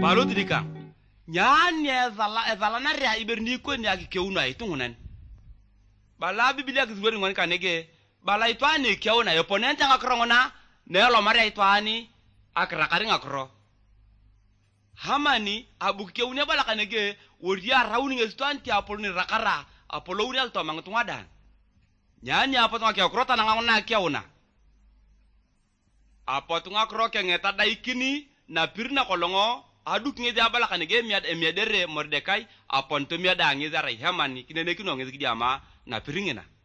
malo didika nyani ezala na ria iberni ko ni akikeuna itungunan bala biblia kizweri ngwan kanege bala itwani keuna yoponenta ngakrongona nelo maria itwani akrakari ngakro hamani abukeune bala kanege woria rauni ngestanti apolni rakara apolo urial to mangtungada nyani apotunga ke krota nangona keuna apotunga kroke ngeta daikini na pirna kolongo aduk ngezi abala kanege miadere mordekai aponto miada ngezi rai hamani kinene kino ngezi kidiama na piringena